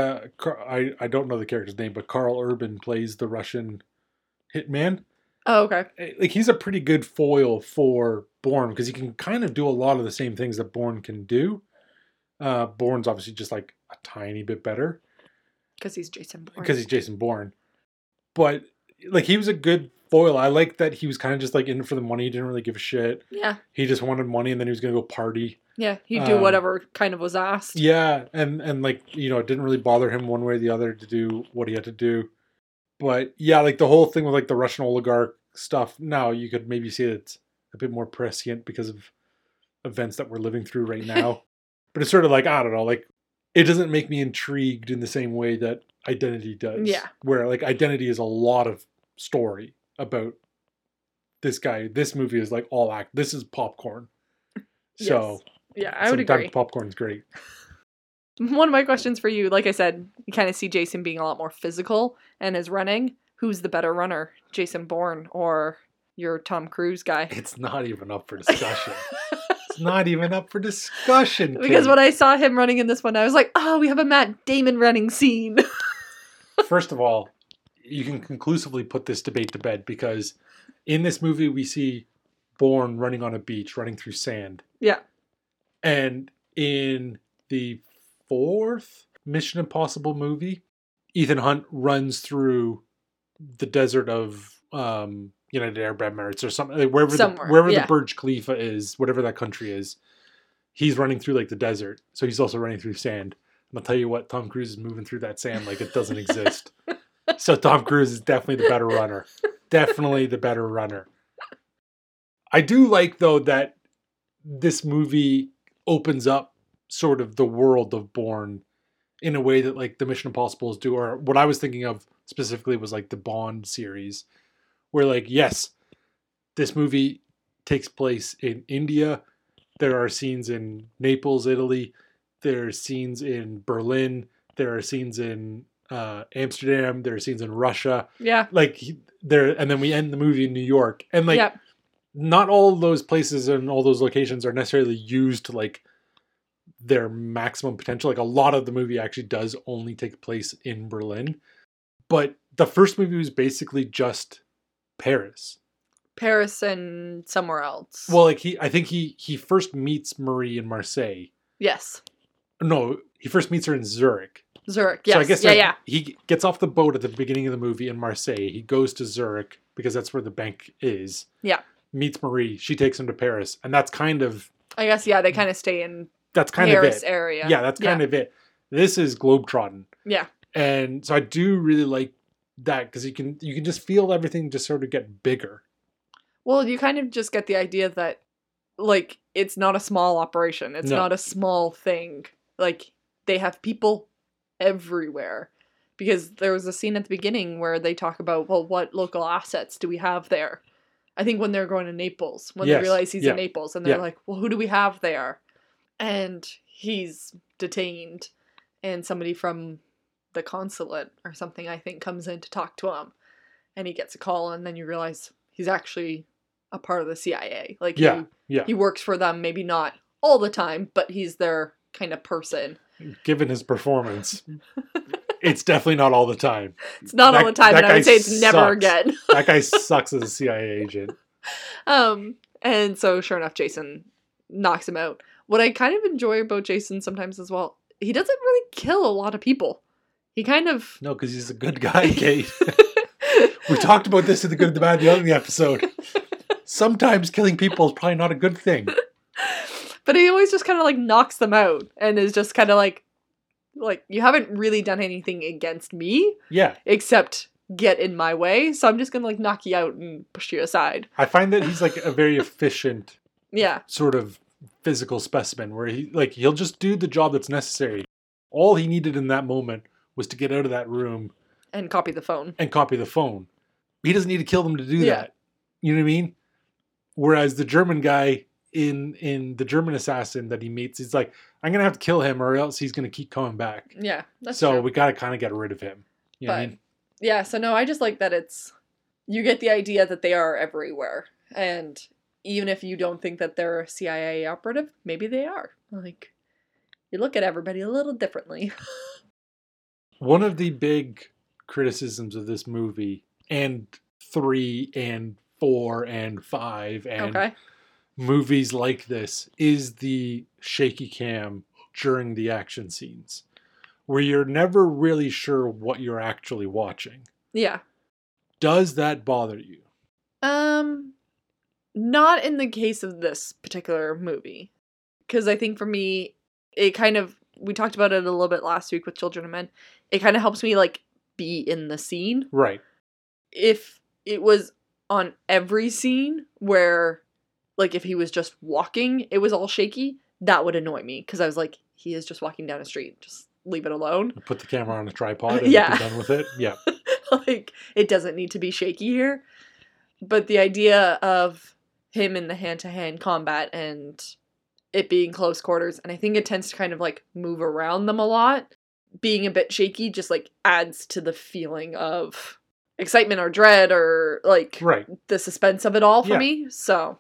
I don't know the character's name, but Karl Urban plays the Russian hitman. Oh, okay. Like, he's a pretty good foil for Bourne, because he can kind of do a lot of the same things that Bourne can do. Bourne's obviously just like a tiny bit better. Because he's Jason Bourne. But, like, he was a good foil. I like that he was kind of just, like, in it for the money. He didn't really give a shit. Yeah. He just wanted money, and then he was going to go party. Yeah, he'd do whatever kind of was asked. Yeah, and like, you know, it didn't really bother him one way or the other to do what he had to do. But, yeah, like, the whole thing with, like, the Russian oligarch stuff, now you could maybe see it's a bit more prescient because of events that we're living through right now. But it's sort of like, I don't know, like, it doesn't make me intrigued in the same way that Identity does. Yeah. Where, like, Identity is a lot of story about this guy. This movie is like all act. This is popcorn. So, yes. Yeah, I would agree. Popcorn's great. One of my questions for you, like I said, you kind of see Jason being a lot more physical and his running. Who's the better runner, Jason Bourne or your Tom Cruise guy? It's not even up for discussion. It's not even up for discussion. Because Kate. when I saw him running in this one, I was like, oh, we have a Matt Damon running scene. First of all, you can conclusively put this debate to bed, because in this movie we see Bourne running on a beach, running through sand. Yeah. And in the fourth Mission Impossible movie, Ethan Hunt runs through the desert of United Arab Emirates or something, like wherever the Burj Khalifa is, whatever that country is. He's running through, like, the desert, so he's also running through sand. And I'll tell you what, Tom Cruise is moving through that sand like it doesn't exist. So Tom Cruise is definitely the better runner. Definitely the better runner. I do like, though, that this movie opens up sort of the world of Bourne in a way that, like, the Mission Impossibles do, or what I was thinking of specifically was, like, the Bond series, where, like, yes, this movie takes place in India. There are scenes in Naples, Italy. There are scenes in Berlin. There are scenes in Amsterdam. There are scenes in Russia. Yeah. Like, and then we end the movie in New York. And, like, not all of those places and all those locations are necessarily used to, like, their maximum potential. Like, a lot of the movie actually does only take place in Berlin. But the first movie was basically just Paris and somewhere else. Well, like, I think he first meets Marie in Marseille. Yes. No, he first meets her in Zurich. Zurich, yes. So I guess he gets off the boat at the beginning of the movie in Marseille. He goes to Zurich because that's where the bank is. Yeah. Meets Marie. She takes him to Paris. And that's kind of... I guess, they kind of stay in that's kind Paris of it. area. Yeah, that's kind of it. This is globetrotting. Yeah. And so I do really like that, because you can just feel everything just sort of get bigger. Well, you kind of just get the idea that, like, it's not a small operation. It's not a small thing. Like, they have people everywhere. Because there was a scene at the beginning where they talk about, well, what local assets do we have there? I think when they're going to Naples, when they realize he's in Naples, and they're like, well, who do we have there? And he's detained, and somebody from the consulate or something, I think, comes in to talk to him, and he gets a call, and then you realize he's actually a part of the CIA. Like, he works for them, maybe not all the time, but he's their kind of person. Given his performance, It's definitely not all the time. It's not all the time, that and I would guy say it's never sucks. again. That guy sucks as a CIA agent. And so sure enough, Jason knocks him out. What I kind of enjoy about Jason sometimes as well, he doesn't really kill a lot of people. He kind of... No, because he's a good guy, Kate. We talked about this in the Good, the Bad, the Ugly episode. Sometimes killing people is probably not a good thing. But he always just kind of like knocks them out and is just kind of like, you haven't really done anything against me. Yeah. Except get in my way. So I'm just going to like knock you out and push you aside. I find that he's like a very efficient sort of physical specimen where he'll just do the job that's necessary. All he needed in that moment was to get out of that room. And copy the phone. He doesn't need to kill them to do that. You know what I mean? Whereas the German guy in the German assassin that he meets, he's like, I'm going to have to kill him or else he's going to keep coming back. Yeah, that's so true. We got to kind of get rid of him. You know what I mean? Yeah, so no, I just like that you get the idea that they are everywhere. And even if you don't think that they're a CIA operative, maybe they are. Like, you look at everybody a little differently. One of the big criticisms of this movie, and 3 and 4 and 5 and movies like this, is the shaky cam during the action scenes, where you're never really sure what you're actually watching. Yeah. Does that bother you? Not in the case of this particular movie. Because I think for me, it kind of, we talked about it a little bit last week with Children of Men, it kind of helps me, like, be in the scene. Right. If it was on every scene where, like, if he was just walking, it was all shaky, that would annoy me. Because I was like, he is just walking down the street. Just leave it alone. Put the camera on a tripod and be done with it. Yeah. Like, it doesn't need to be shaky here. But the idea of him in the hand-to-hand combat and it being close quarters, and I think it tends to kind of, like, move around them a lot, being a bit shaky just, like, adds to the feeling of excitement or dread or, like, the suspense of it all for me. So.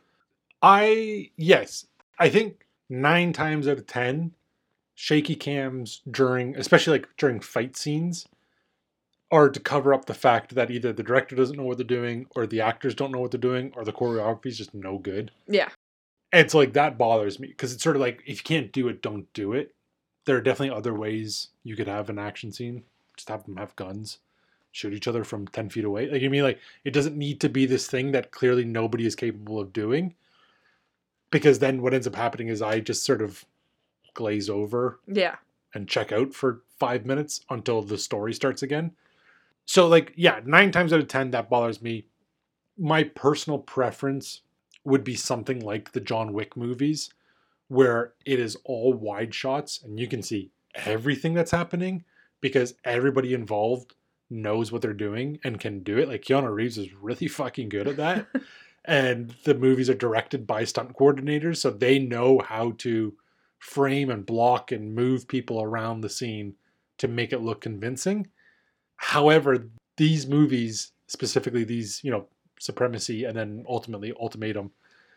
I think 9 times out of 10, shaky cams especially like during fight scenes, are to cover up the fact that either the director doesn't know what they're doing, or the actors don't know what they're doing, or the choreography is just no good. Yeah. And so, like, that bothers me, because it's sort of like, if you can't do it, don't do it. There are definitely other ways you could have an action scene. Just have them have guns, shoot each other from 10 feet away. Like, I mean, like, it doesn't need to be this thing that clearly nobody is capable of doing. Because then what ends up happening is I just sort of glaze over. Yeah. And check out for 5 minutes until the story starts again. So, like, 9 times out of 10, that bothers me. My personal preference would be something like the John Wick movies, where it is all wide shots and you can see everything that's happening because everybody involved knows what they're doing and can do it. Like, Keanu Reeves is really fucking good at that. And the movies are directed by stunt coordinators, so they know how to frame and block and move people around the scene to make it look convincing. However, these movies, specifically these, Supremacy and then ultimately Ultimatum,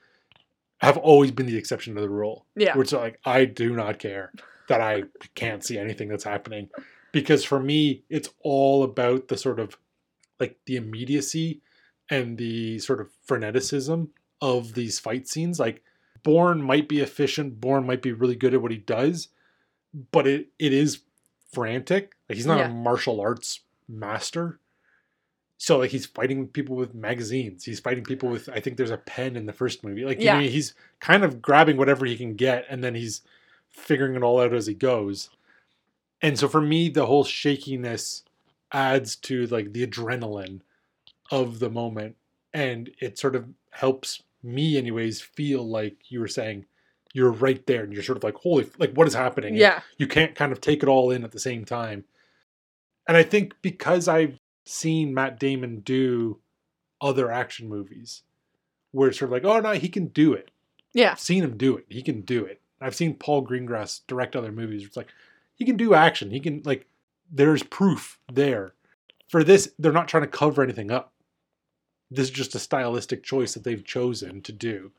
have always been the exception to the rule. Yeah. Where it's like, I do not care that I can't see anything that's happening. Because for me, it's all about the sort of, like, the immediacy and the sort of freneticism of these fight scenes. Like, Bourne might be efficient, Bourne might be really good at what he does, but it is frantic. Like, he's not a martial arts master. So, like, he's fighting people with magazines. He's fighting people with, I think there's a pen in the first movie. Like, he's kind of grabbing whatever he can get, and then he's figuring it all out as he goes. And so for me, the whole shakiness adds to, like, the adrenaline of the moment. And it sort of helps me anyways feel like you were saying you're right there and you're sort of like, holy, like, what is happening? Yeah. You can't kind of take it all in at the same time. And I think because I've seen Matt Damon do other action movies where it's sort of like, oh no, he can do it. Yeah. I've seen him do it. He can do it. I've seen Paul Greengrass direct other movies. It's like, he can do action. He can, like, there's proof there. For this, they're not trying to cover anything up. This is just a stylistic choice that they've chosen to do.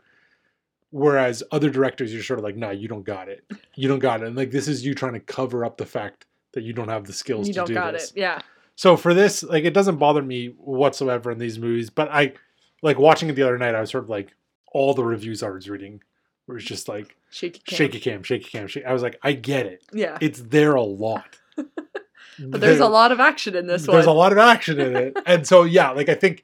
Whereas other directors, you're sort of like, nah, you don't got it. You don't got it. And, like, this is you trying to cover up the fact that you don't have the skills You to don't do got this. it. Yeah. So for this, like, it doesn't bother me whatsoever in these movies, but I, like, watching it the other night, I was sort of like, all the reviews I was reading were just like, Shaky cam. shaky cam, shaky cam. I was like, I get it. Yeah. It's there a lot. But there's a lot of action in this one. There's a lot of action in it. And so, yeah, like, I think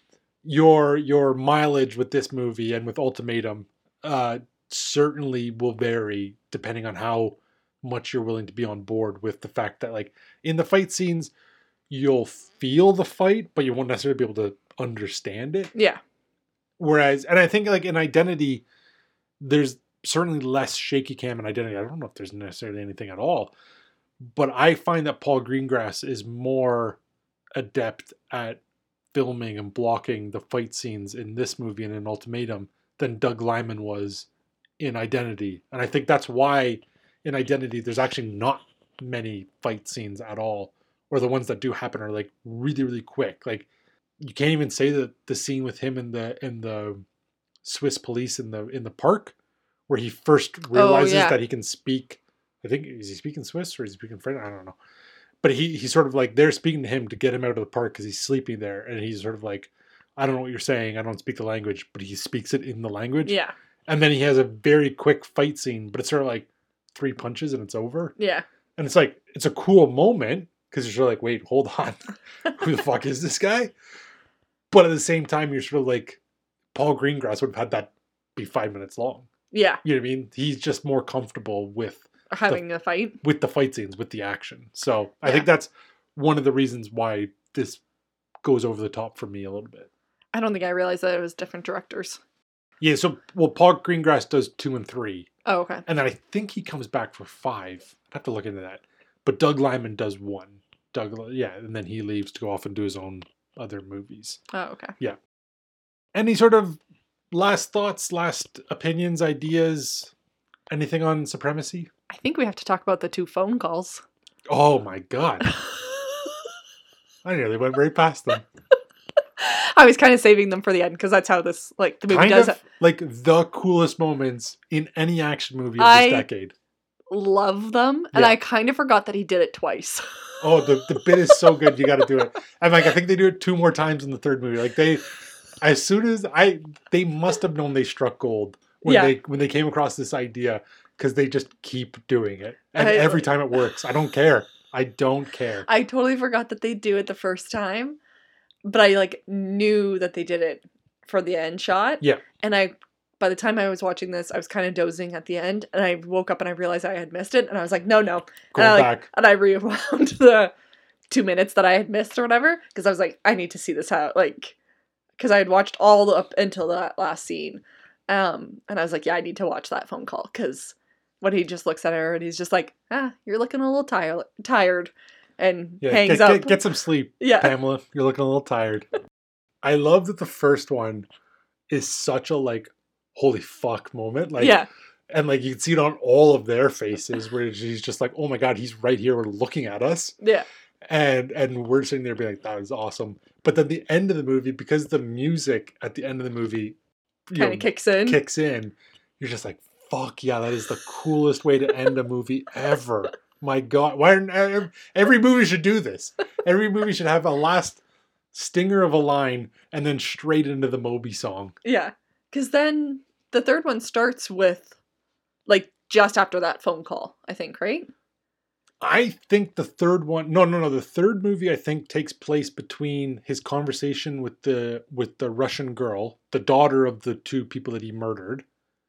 your mileage with this movie and with Ultimatum certainly will vary depending on how much you're willing to be on board with the fact that, like, in the fight scenes, you'll feel the fight, but you won't necessarily be able to understand it. Yeah. Whereas, and I think, like, in Identity, there's certainly less shaky cam in Identity. I don't know if there's necessarily anything at all, but I find that Paul Greengrass is more adept at filming and blocking the fight scenes in this movie and in Ultimatum than Doug Liman was in Identity. And I think that's why in Identity there's actually not many fight scenes at all, or the ones that do happen are like really, really quick. Like, you can't even say that the scene with him in the Swiss police in the park, where he first realizes that he can speak. I think, is he speaking Swiss or is he speaking French? I don't know. But he's sort of like, they're speaking to him to get him out of the park because he's sleeping there, and he's sort of like, I don't know what you're saying. I don't speak the language, but he speaks it in the language. Yeah. And then he has a very quick fight scene, but it's sort of like 3 punches and it's over. Yeah. And it's like, it's a cool moment because you're sort of like, wait, hold on. Who the fuck is this guy? But at the same time, you're sort of like, Paul Greengrass would have had that be 5 minutes long. Yeah. You know what I mean? He's just more comfortable with having a fight. With the fight scenes, with the action. So I think that's one of the reasons why this goes over the top for me a little bit. I don't think I realized that it was different directors. Yeah, so, well, Paul Greengrass does 2 and 3. Oh, okay. And then I think he comes back for 5. I'd have to look into that. But Doug Liman does 1. And then he leaves to go off and do his own other movies. Oh, okay. Yeah. Any sort of last thoughts, last opinions, ideas, anything on Supremacy? I think we have to talk about the 2 phone calls. Oh my God. I nearly went right past them. I was kind of saving them for the end because that's how this, like, the movie kind does of it. Like the coolest moments in any action movie of this decade. Love them, and I kind of forgot that he did it twice. Oh, the bit is so good. You got to do it. And like, I think they do it 2 more times in the third movie. Like, they must have known they struck gold when they came across this idea, because they just keep doing it, and every time it works. I don't care. I totally forgot that they do it the first time, but I like knew that they did it for the end shot. Yeah. And by the time I was watching this, I was kind of dozing at the end, and I woke up and I realized I had missed it, and I was like, no. Back. And I rewound the 2 minutes that I had missed or whatever, because I was like, I need to see this out, like, because I had watched all up until that last scene. And I was like, yeah, I need to watch that phone call, because when he just looks at her and he's just like, you're looking a little tired, and hangs up. Get some sleep, Pamela. You're looking a little tired. I love that the first one is such a, like, holy fuck moment. Like, and like, you can see it on all of their faces where she's just like, oh my God, he's right here looking at us. Yeah. And we're sitting there being like, that was awesome. But then the end of the movie, because the music at the end of the movie kind of kicks in, you're just like, fuck yeah, that is the coolest way to end a movie ever. My God, every movie should do this. Every movie should have a last stinger of a line and then straight into the Moby song. Yeah, because then the third one starts with, like, just after that phone call, I think, right? I think the third one, no. The third movie, I think, takes place between his conversation with the Russian girl, the daughter of the 2 people that he murdered.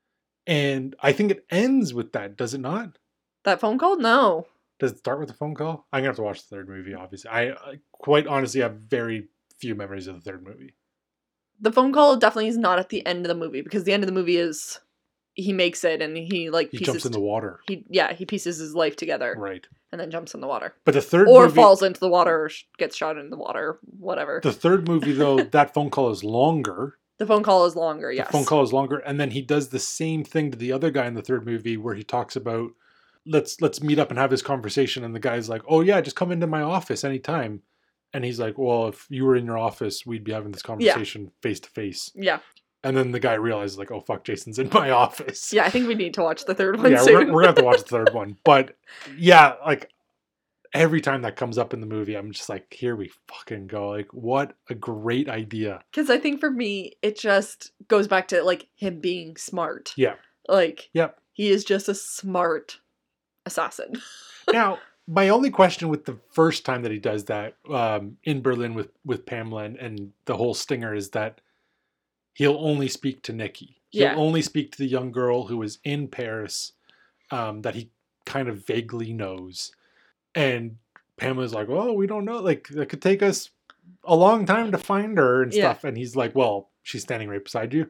And I think it ends with that, does it not? That phone call? No. Does it start with a phone call? I'm going to have to watch the third movie, obviously. I quite honestly have very few memories of the third movie. The phone call definitely is not at the end of the movie, because the end of the movie is he makes it and he jumps in the water. He pieces his life together. Right. And then jumps in the water. But the third movie... movie... falls into the water, or gets shot in the water, whatever. The third movie, though, that phone call is longer. The phone call is longer, yes. The phone call is longer, and then he does the same thing to the other guy in the third movie where he talks about, let's meet up and have this conversation, and the guy's like, oh yeah, just come into my office anytime. And he's like, well, if you were in your office, we'd be having this conversation face to face. Yeah. And then the guy realizes, like, oh fuck, Jason's in my office. Yeah, I think we need to watch the third one soon. We're going to have to watch the third one. But yeah, like, every time that comes up in the movie, I'm just like, here we fucking go. Like, what a great idea. Because I think for me, it just goes back to, like, him being smart. Yeah. Like, Yep. he is just a smart assassin. Now, my only question with the first time that he does that in Berlin with Pamela and the whole stinger is that he'll only speak to Nikki. He'll only speak to the young girl who is in Paris that he kind of vaguely knows. And Pamela's like, oh, we don't know. Like, it could take us a long time to find her and stuff. And he's like, well, she's standing right beside you.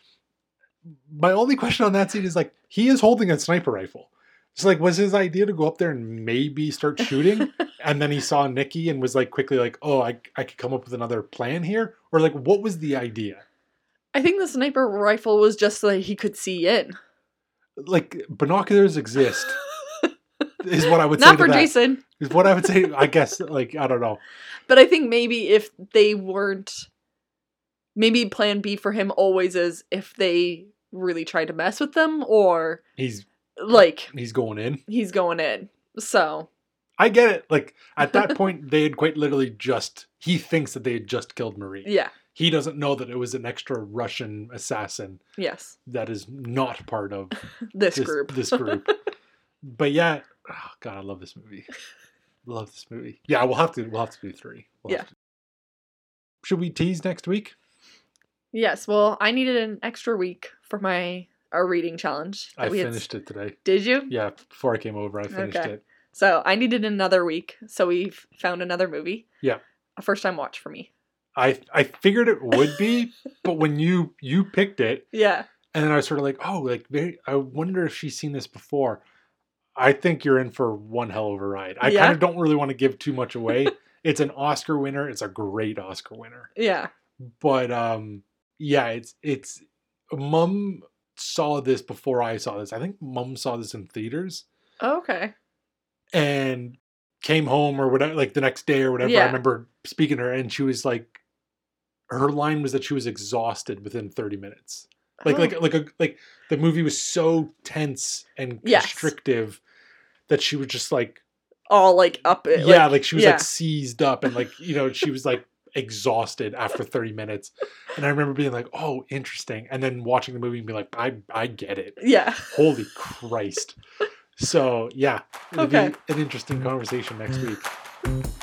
My only question on that scene is, like, he is holding a sniper rifle. It's like, was his idea to go up there and maybe start shooting? And then he saw Nikki and was like, quickly like, oh, I could come up with another plan here? Or like, what was the idea? I think the sniper rifle was just so that he could see in. Like, binoculars exist. Is what I would say. Not for Jason. Is what I would say. I guess, like, I don't know. But I think maybe if they weren't, maybe plan B for him always is if they really try to mess with them, or he's going in. He's going in. So I get it. Like, at that point, they had quite literally he thinks that they had just killed Marie. Yeah. He doesn't know that it was an extra Russian assassin. Yes. That is not part of this group. This group. But yeah, oh God, I love this movie. Love this movie. Yeah, we'll have to do 3. Should we tease next week? Yes. Well, I needed an extra week for our reading challenge. I finished it today. Did you? Yeah, before I came over, I finished it. So I needed another week. So we've found another movie. Yeah. A first time watch for me. I figured it would be, but when you picked it, yeah, and then I was sort of like, oh, like I wonder if she's seen this before. I think you're in for one hell of a ride. I kind of don't really want to give too much away. It's an Oscar winner. It's a great Oscar winner. Yeah, but yeah, it's Mom saw this before I saw this. I think Mom saw this in theaters. Oh, okay. And came home or whatever, like the next day or whatever. Yeah. I remember speaking to her, and she was like, her line was that she was exhausted within 30 minutes. Like the movie was so tense and constrictive that she was just like all like up it. Yeah, like she was like seized up and like, you know, she was like exhausted after 30 minutes. And I remember being like, oh, interesting. And then watching the movie and be like, I get it. Yeah. Holy Christ. So yeah, it'll be an interesting conversation next week.